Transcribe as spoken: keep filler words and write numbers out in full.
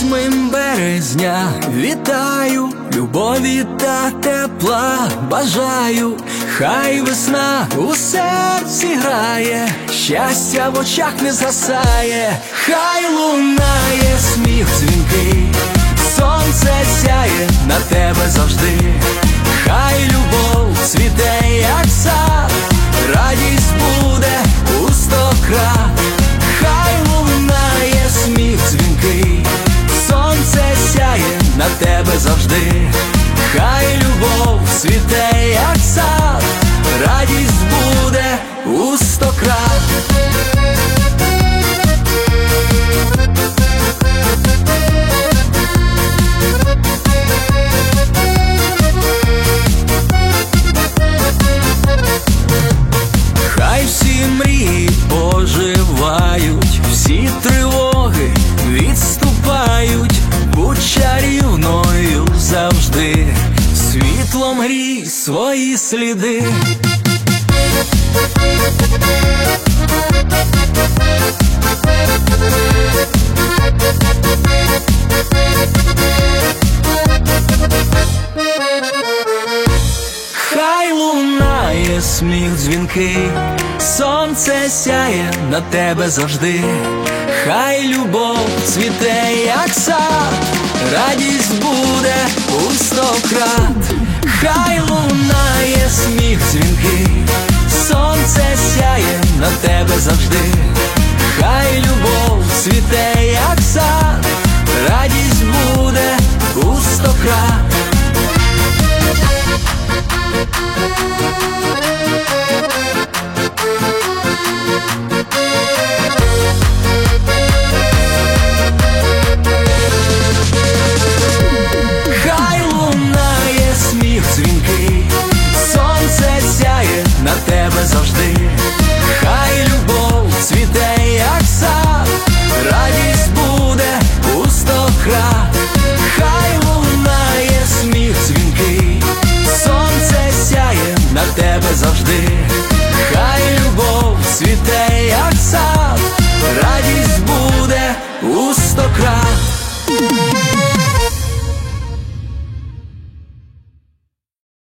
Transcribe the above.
восьмим березня вітаю, любові та тепла бажаю. Хай весна у серці грає, щастя в очах не згасає. Хай лунає сміх дзвінкий, сонце сяє на тебе завжди. Хай любов цвіте, як сад, радість буде у сто крат. Хай лунає сміх дзвінкий, сонце сяє на тебе завжди. Хай любов цвіте, як сад, радість буде у сто крат. Хай всі мрії оживають, всі тривоги відступають. Будь чарівною завжди, світлом грій свої сліди. Хай лунає сміх дзвінкий, сонце сяє на тебе завжди. Хай любов цвіте, як сад, радість буде у сто крат. Хай лунає сміх дзвінкий, сонце сяє на тебе завжди. Хай любов цвіте, як сад,